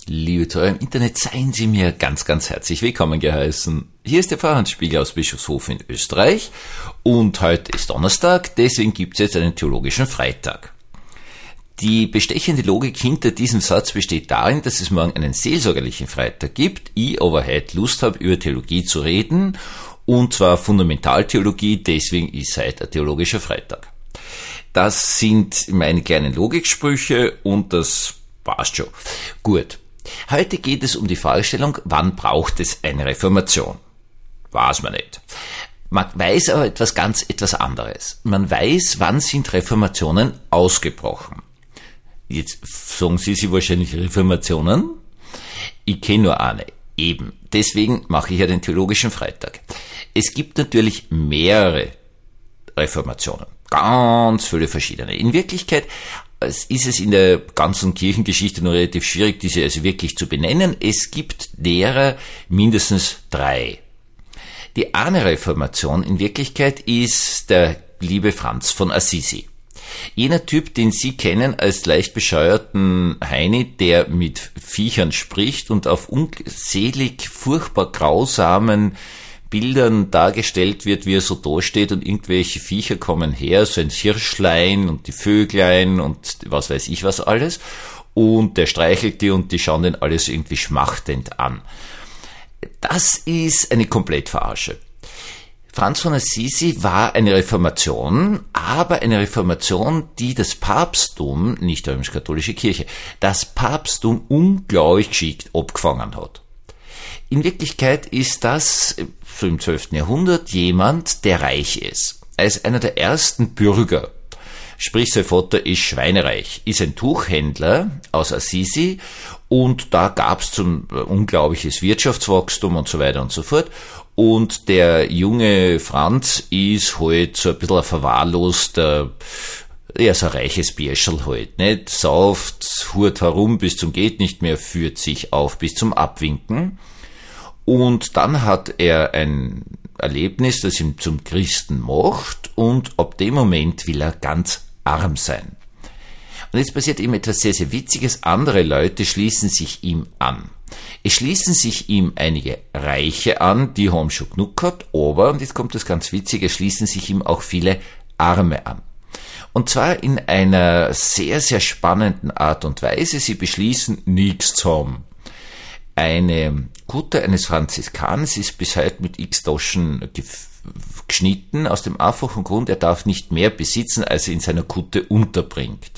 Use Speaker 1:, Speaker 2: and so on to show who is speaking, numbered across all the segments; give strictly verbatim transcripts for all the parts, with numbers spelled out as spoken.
Speaker 1: Liebe Zuhörer im Internet, seien Sie mir ganz, ganz herzlich willkommen geheißen. Hier ist der Pfarrhans-Spiegel aus Bischofshofen in Österreich und heute ist Donnerstag, deswegen gibt es jetzt einen theologischen Freitag. Die bestechende Logik hinter diesem Satz besteht darin, dass es morgen einen seelsorgerlichen Freitag gibt, ich aber heute Lust habe, über Theologie zu reden, und zwar Fundamentaltheologie, deswegen ist heute ein theologischer Freitag. Das sind meine kleinen Logiksprüche und das passt schon. Gut. Heute geht es um die Fragestellung, wann braucht es eine Reformation? Weiß man nicht. Man weiß aber etwas ganz, etwas anderes. Man weiß, wann sind Reformationen ausgebrochen. Jetzt sagen Sie sich wahrscheinlich Reformationen. Ich kenne nur eine. Eben. Deswegen mache ich ja den theologischen Freitag. Es gibt natürlich mehrere Reformationen. Ganz viele verschiedene. In Wirklichkeit ist es in der ganzen Kirchengeschichte nur relativ schwierig, diese also wirklich zu benennen. Es gibt derer mindestens drei. Die eine Reformation in Wirklichkeit ist der liebe Franz von Assisi. Jener Typ, den Sie kennen als leicht bescheuerten Heini, der mit Viechern spricht und auf unselig, furchtbar grausamen Bildern dargestellt wird, wie er so dasteht und irgendwelche Viecher kommen her, so ein Hirschlein und die Vöglein und was weiß ich was alles, und der streichelt die und die schauen den alles irgendwie schmachtend an. Das ist eine Komplettverarsche. Franz von Assisi war eine Reformation, aber eine Reformation, die das Papsttum, nicht die römisch-katholische Kirche, das Papsttum unglaublich geschickt abgefangen hat. In Wirklichkeit ist das so im zwölften Jahrhundert jemand, der reich ist. Er ist einer der ersten Bürger. Sprich, sein Vater ist schweinereich, ist ein Tuchhändler aus Assisi und da gab es ein unglaubliches Wirtschaftswachstum und so weiter und so fort. Und der junge Franz ist halt so ein bisschen ein verwahrloster, ja, so ein reiches Bierscherl halt, nicht? Sauft, hurt herum bis zum geht nicht mehr, führt sich auf bis zum Abwinken. Und dann hat er ein Erlebnis, das ihn zum Christen macht, und ab dem Moment will er ganz arm sein. Und jetzt passiert ihm etwas sehr, sehr Witziges. Andere Leute schließen sich ihm an. Es schließen sich ihm einige Reiche an, die haben schon genug gehabt, aber, und jetzt kommt das ganz Witzige, es schließen sich ihm auch viele Arme an. Und zwar in einer sehr, sehr spannenden Art und Weise. Sie beschließen, nichts zu haben. Eine Kutte eines Franziskaners ist bis heute mit x Taschen geschnitten, aus dem einfachen Grund, er darf nicht mehr besitzen, als er in seiner Kutte unterbringt.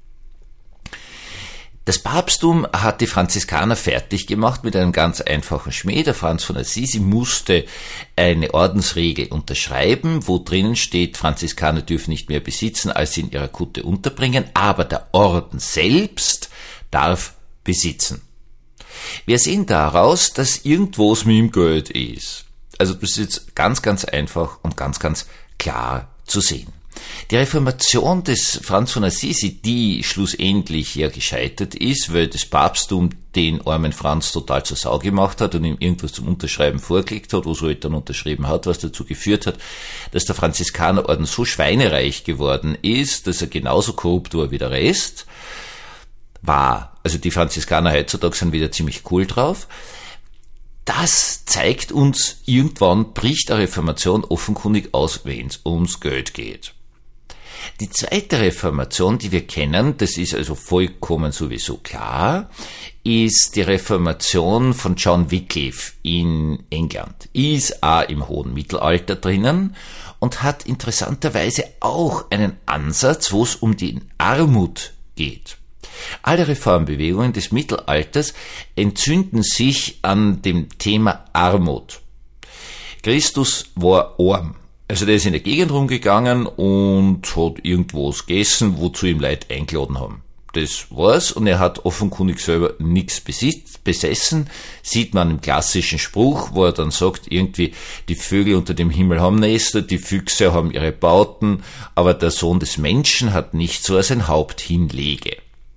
Speaker 1: Das Papsttum hat die Franziskaner fertig gemacht mit einem ganz einfachen Schmäh. Der Franz von Assisi musste eine Ordensregel unterschreiben, wo drinnen steht, Franziskaner dürfen nicht mehr besitzen, als sie in ihrer Kutte unterbringen, aber der Orden selbst darf besitzen. Wir sehen daraus, dass irgendwo es mit dem Geld ist. Also das ist jetzt ganz, ganz einfach und ganz, ganz klar zu sehen. Die Reformation des Franz von Assisi, die schlussendlich ja gescheitert ist, weil das Papsttum den armen Franz total zur Sau gemacht hat und ihm irgendwas zum Unterschreiben vorgelegt hat, was er halt dann unterschrieben hat, was dazu geführt hat, dass der Franziskanerorden so schweinereich geworden ist, dass er genauso korrupt war wie der Rest, war. Also die Franziskaner heutzutage sind wieder ziemlich cool drauf. Das zeigt uns, irgendwann bricht eine Reformation offenkundig aus, wenn es ums Geld geht. Die zweite Reformation, die wir kennen, das ist also vollkommen sowieso klar, ist die Reformation von John Wycliffe in England. Ist auch im hohen Mittelalter drinnen und hat interessanterweise auch einen Ansatz, wo es um die Armut geht. Alle Reformbewegungen des Mittelalters entzünden sich an dem Thema Armut. Christus war arm. Also der ist in der Gegend rumgegangen und hat irgendwas gegessen, wozu ihm Leute eingeladen haben. Das war's, und er hat offenkundig selber nichts besessen. Sieht man im klassischen Spruch, wo er dann sagt, irgendwie, die Vögel unter dem Himmel haben Nester, die Füchse haben ihre Bauten, aber der Sohn des Menschen hat nichts, so er sein Haupt hinlege.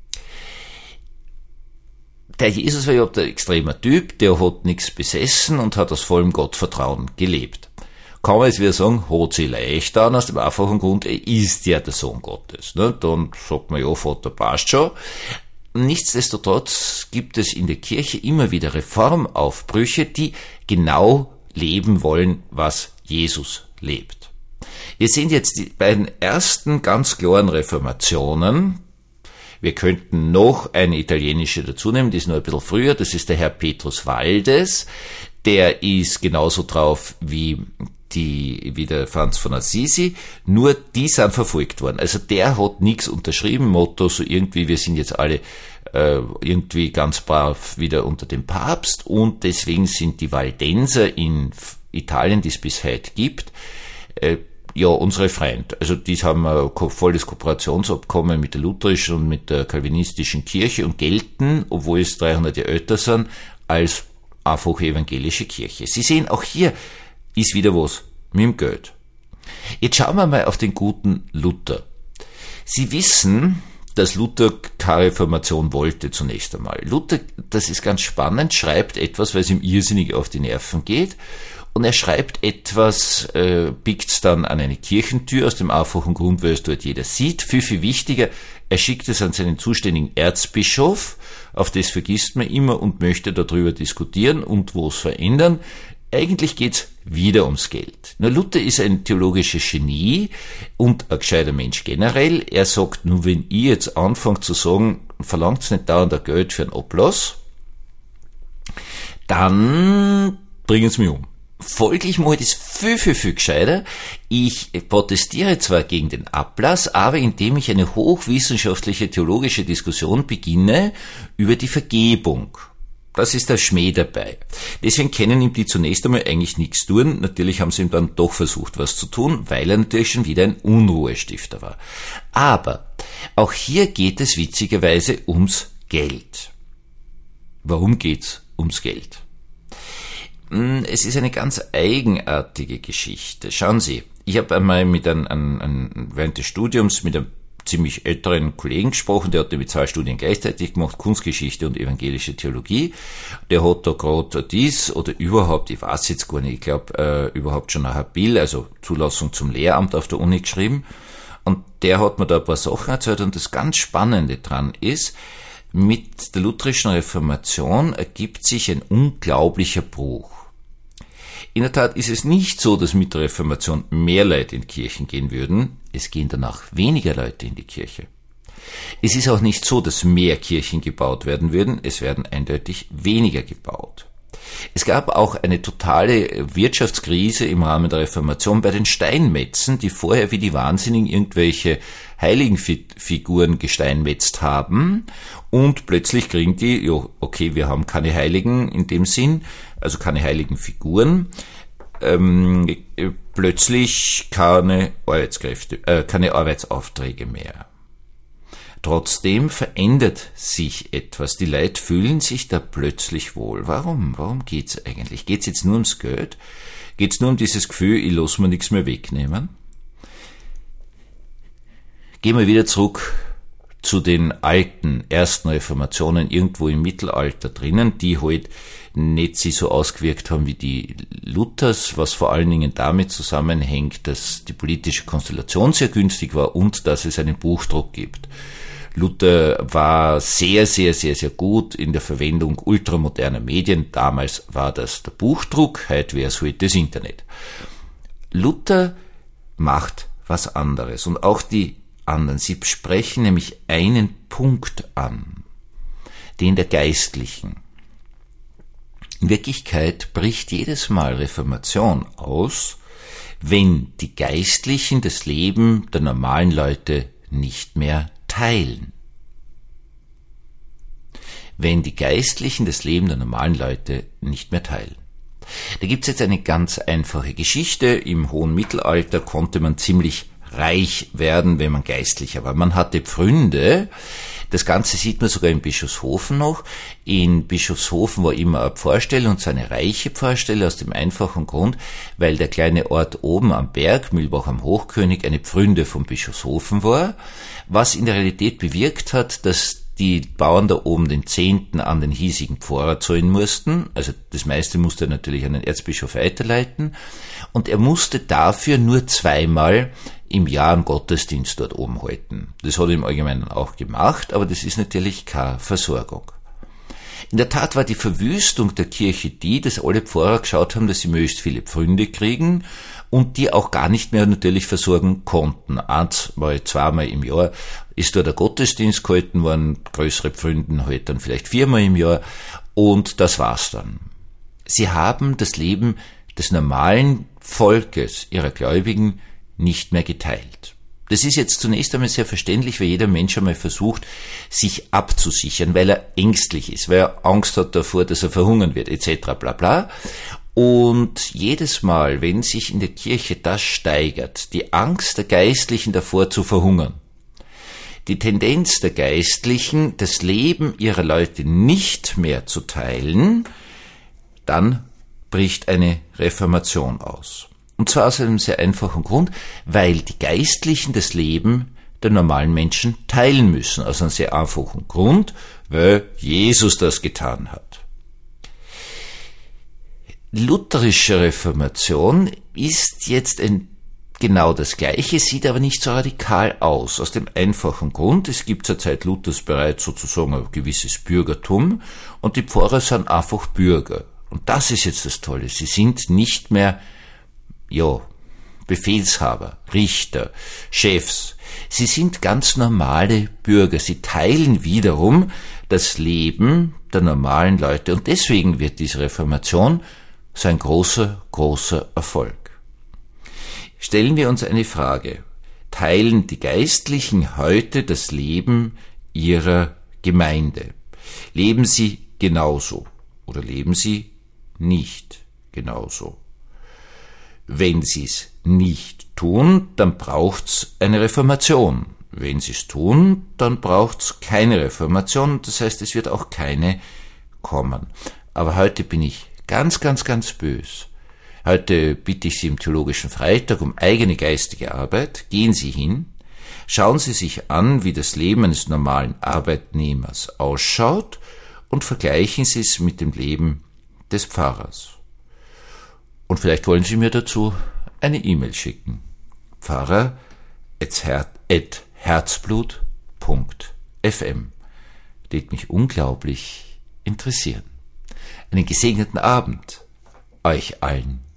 Speaker 1: Der Jesus war ja der extremer Typ, der hat nichts besessen und hat aus vollem Gottvertrauen gelebt. Kann man jetzt wieder sagen, hat sie leicht an, aus dem einfachen Grund, er ist ja der Sohn Gottes. Ne? Dann sagt man, ja, Vater passt schon. Nichtsdestotrotz gibt es in der Kirche immer wieder Reformaufbrüche, die genau leben wollen, was Jesus lebt. Wir sehen jetzt die beiden ersten ganz klaren Reformationen. Wir könnten noch eine italienische dazu nehmen, die ist nur ein bisschen früher, das ist der Herr Petrus Valdes. Der ist genauso drauf wie die, wie der Franz von Assisi, nur die sind verfolgt worden. Also der hat nichts unterschrieben, Motto so irgendwie, wir sind jetzt alle äh, irgendwie ganz brav wieder unter dem Papst, und deswegen sind die Valdenser in Italien, die es bis heute gibt, äh, ja, unsere Freunde. Also die haben ein volles Kooperationsabkommen mit der lutherischen und mit der calvinistischen Kirche und gelten, obwohl es dreihundert Jahre älter sind, als einfache evangelische Kirche. Sie sehen, auch hier ist wieder was mit dem Geld. Jetzt schauen wir mal auf den guten Luther. Sie wissen, dass Luther keine Reformation wollte zunächst einmal. Luther, das ist ganz spannend, schreibt etwas, weil es ihm irrsinnig auf die Nerven geht. Und er schreibt etwas, äh, biegt's dann an eine Kirchentür, aus dem einfachen Grund, weil es dort jeder sieht. Viel, viel wichtiger, er schickt es an seinen zuständigen Erzbischof, auf das vergisst man immer, und möchte darüber diskutieren und was verändern. Eigentlich geht's wieder ums Geld. Nur Luther ist ein theologisches Genie und ein gescheiter Mensch generell. Er sagt, nur wenn ich jetzt anfange zu sagen, verlangt's nicht dauernd ein Geld für einen Ablass, dann bringen's mich um. Folglich mache ich das viel, viel, viel gescheiter. Ich protestiere zwar gegen den Ablass, aber indem ich eine hochwissenschaftliche theologische Diskussion beginne über die Vergebung. Das ist der Schmäh dabei. Deswegen können ihm die zunächst einmal eigentlich nichts tun. Natürlich haben sie ihm dann doch versucht, was zu tun, weil er natürlich schon wieder ein Unruhestifter war. Aber auch hier geht es witzigerweise ums Geld. Warum geht's ums Geld? Es ist eine ganz eigenartige Geschichte. Schauen Sie, ich habe einmal mit einem, einem, einem während des Studiums mit einem ziemlich älteren Kollegen gesprochen, der hat nämlich zwei Studien gleichzeitig gemacht, Kunstgeschichte und evangelische Theologie. Der hat da gerade dies oder überhaupt, ich weiß jetzt gar nicht, ich glaube äh, überhaupt schon ein Habil, also Zulassung zum Lehramt auf der Uni geschrieben. Und der hat mir da ein paar Sachen erzählt, und das ganz Spannende dran ist, mit der lutherischen Reformation ergibt sich ein unglaublicher Bruch. In der Tat ist es nicht so, dass mit der Reformation mehr Leute in Kirchen gehen würden. Es gehen danach weniger Leute in die Kirche. Es ist auch nicht so, dass mehr Kirchen gebaut werden würden. Es werden eindeutig weniger gebaut. Es gab auch eine totale Wirtschaftskrise im Rahmen der Reformation bei den Steinmetzen, die vorher wie die Wahnsinnigen irgendwelche Heiligenfiguren gesteinmetzt haben, und plötzlich kriegen die, ja, okay, wir haben keine Heiligen in dem Sinn, also keine heiligen Figuren, ähm, plötzlich keine Arbeitskräfte, äh, keine Arbeitsaufträge mehr. Trotzdem verändert sich etwas. Die Leute fühlen sich da plötzlich wohl. Warum? Warum geht's eigentlich? Geht's jetzt nur ums Geld? Geht's nur um dieses Gefühl, ich lass mir nichts mehr wegnehmen? Gehen wir wieder zurück zu den alten ersten Reformationen irgendwo im Mittelalter drinnen, die halt nicht sich so ausgewirkt haben wie die Luthers, was vor allen Dingen damit zusammenhängt, dass die politische Konstellation sehr günstig war und dass es einen Buchdruck gibt. Luther war sehr, sehr, sehr, sehr gut in der Verwendung ultramoderner Medien. Damals war das der Buchdruck, heute wäre es halt das Internet. Luther macht was anderes, und auch die anderen. Sie sprechen nämlich einen Punkt an, den der Geistlichen. In Wirklichkeit bricht jedes Mal Reformation aus, wenn die Geistlichen das Leben der normalen Leute nicht mehr teilen. Wenn die Geistlichen das Leben der normalen Leute nicht mehr teilen. Da gibt's jetzt eine ganz einfache Geschichte. Im hohen Mittelalter konnte man ziemlich reich werden, wenn man Geistlicher war. Man hatte Pfründe. Das Ganze sieht man sogar in Bischofshofen noch. In Bischofshofen war immer eine Pfarrstelle, und so eine reiche Pfarrstelle, aus dem einfachen Grund, weil der kleine Ort oben am Berg, Mühlbach am Hochkönig, eine Pfründe von Bischofshofen war, was in der Realität bewirkt hat, dass die Bauern da oben den Zehnten an den hiesigen Pfarrer zahlen mussten. Also das meiste musste er natürlich an den Erzbischof weiterleiten. Und er musste dafür nur zweimal im Jahr einen Gottesdienst dort oben halten. Das hat er im Allgemeinen auch gemacht, aber das ist natürlich keine Versorgung. In der Tat war die Verwüstung der Kirche die, dass alle Pfarrer geschaut haben, dass sie möglichst viele Pfründe kriegen und die auch gar nicht mehr natürlich versorgen konnten. Einmal, zweimal im Jahr ist dort der Gottesdienst gehalten worden, größere Pfründen halt dann vielleicht viermal im Jahr und das war's dann. Sie haben das Leben des normalen Volkes, ihrer Gläubigen, nicht mehr geteilt. Das ist jetzt zunächst einmal sehr verständlich, weil jeder Mensch einmal versucht, sich abzusichern, weil er ängstlich ist, weil er Angst hat davor, dass er verhungern wird, et cetera bla bla. Und jedes Mal, wenn sich in der Kirche das steigert, die Angst der Geistlichen davor zu verhungern, die Tendenz der Geistlichen, das Leben ihrer Leute nicht mehr zu teilen, dann bricht eine Reformation aus. Und zwar aus einem sehr einfachen Grund, weil die Geistlichen das Leben der normalen Menschen teilen müssen. Aus einem sehr einfachen Grund, weil Jesus das getan hat. Lutherische Reformation ist jetzt ein, genau das Gleiche, sieht aber nicht so radikal aus. Aus dem einfachen Grund, es gibt zur Zeit Luthers bereits sozusagen ein gewisses Bürgertum und die Pfarrer sind einfach Bürger. Und das ist jetzt das Tolle. Sie sind nicht mehr, ja, Befehlshaber, Richter, Chefs. Sie sind ganz normale Bürger. Sie teilen wiederum das Leben der normalen Leute. Und deswegen wird diese Reformation so ein großer, großer Erfolg. Stellen wir uns eine Frage. Teilen die Geistlichen heute das Leben ihrer Gemeinde? Leben sie genauso oder leben sie nicht genauso? Wenn sie es nicht tun, dann braucht's eine Reformation. Wenn sie es tun, dann braucht's keine Reformation. Das heißt, es wird auch keine kommen. Aber heute bin ich ganz, ganz, ganz bös. Heute bitte ich Sie im Theologischen Freitag um eigene geistige Arbeit. Gehen Sie hin, schauen Sie sich an, wie das Leben eines normalen Arbeitnehmers ausschaut und vergleichen Sie es mit dem Leben des Pfarrers. Und vielleicht wollen Sie mir dazu eine E-Mail schicken. Pfarrer at herzblut punkt f m. Wird mich unglaublich interessieren. Einen gesegneten Abend euch allen.